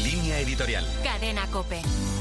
Línea editorial. Cadena COPE.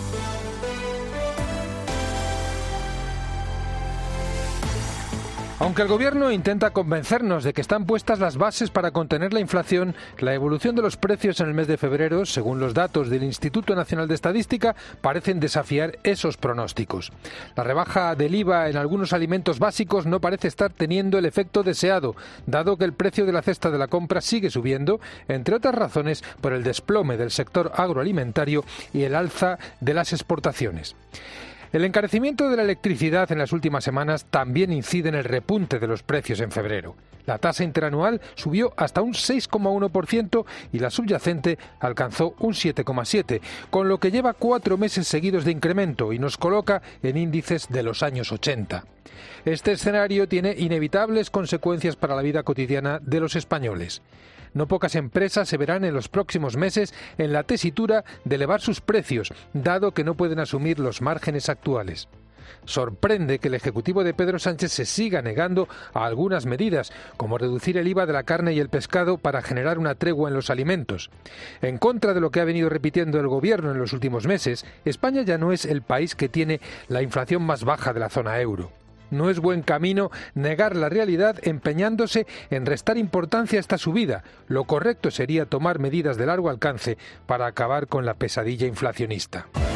Aunque el Gobierno intenta convencernos de que están puestas las bases para contener la inflación, la evolución de los precios en el mes de febrero, según los datos del Instituto Nacional de Estadística, parecen desafiar esos pronósticos. La rebaja del IVA en algunos alimentos básicos no parece estar teniendo el efecto deseado, dado que el precio de la cesta de la compra sigue subiendo, entre otras razones por el desplome del sector agroalimentario y el alza de las exportaciones. El encarecimiento de la electricidad en las últimas semanas también incide en el repunte de los precios en febrero. La tasa interanual subió hasta un 6,1% y la subyacente alcanzó un 7,7%, con lo que lleva 4 meses seguidos de incremento y nos coloca en índices de los años 80. Este escenario tiene inevitables consecuencias para la vida cotidiana de los españoles. No pocas empresas se verán en los próximos meses en la tesitura de elevar sus precios, dado que no pueden asumir los márgenes actuales. Sorprende que el Ejecutivo de Pedro Sánchez se siga negando a algunas medidas, como reducir el IVA de la carne y el pescado para generar una tregua en los alimentos. En contra de lo que ha venido repitiendo el Gobierno en los últimos meses, España ya no es el país que tiene la inflación más baja de la zona euro. No es buen camino negar la realidad empeñándose en restar importancia a esta subida. Lo correcto sería tomar medidas de largo alcance para acabar con la pesadilla inflacionista.